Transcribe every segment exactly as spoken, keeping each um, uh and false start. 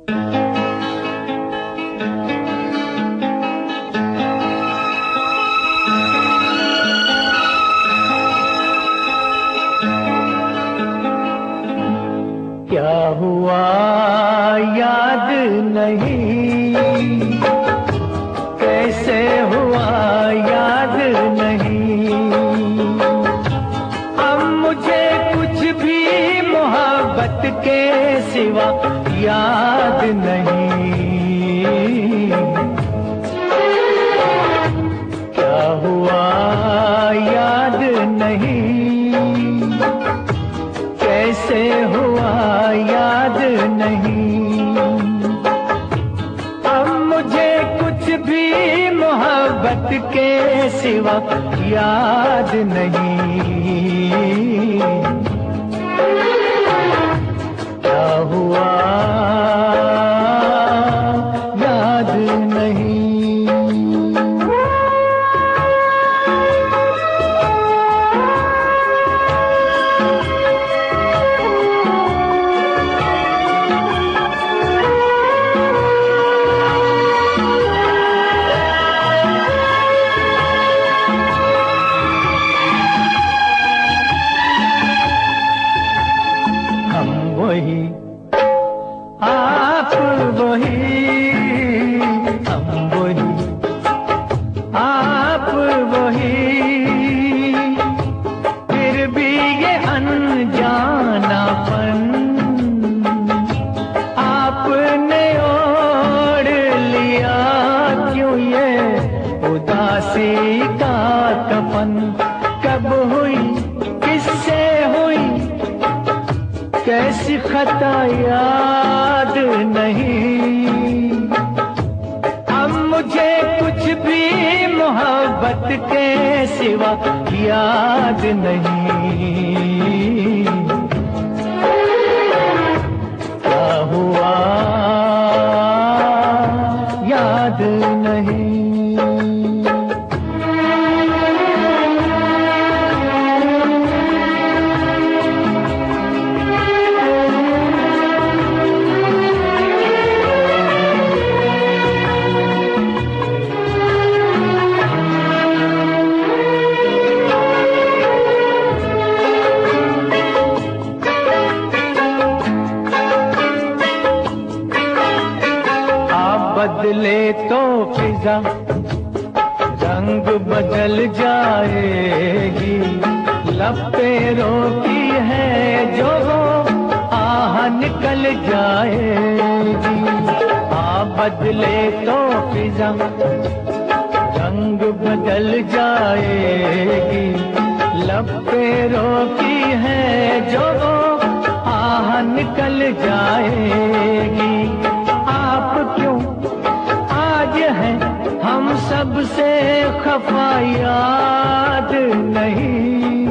क्या हुआ याद नहीं, कैसे हुआ याद नहीं। अब मुझे कुछ भी मोहब्बत के सिवा याद नहीं। क्या हुआ याद नहीं, कैसे हुआ याद नहीं। अब मुझे कुछ भी मोहब्बत के सिवा याद नहीं। क्या हुआ याद नहीं। वही आप वही हम वही आप वही, फिर भी ये अनजानापन आपने ओढ़ लिया। क्यों ये उदासी का कफन, कब हुई किससे हुई कैसी खता याद नहीं। अब मुझे कुछ भी मोहब्बत के सिवा याद नहीं। क्या हुआ याद नहीं। बदले तो फिजा रंग बदल जाएगी, लब पे रोकी है जो आह निकल जाएगी। आ बदले तो फिजा रंग बदल जाएगी, लब पे रोकी है जो आह निकल जाएगी। आप क्यों है हम सबसे खफा याद नहीं।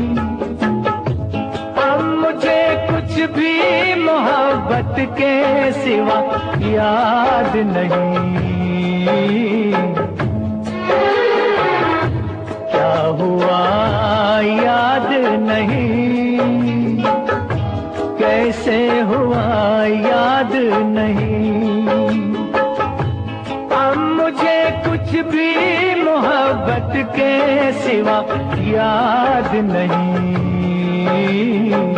अब मुझे कुछ भी मोहब्बत के सिवा याद नहीं। क्या हुआ याद नहीं, कैसे हुआ याद नहीं। मुझे कुछ भी मोहब्बत के सिवा याद नहीं।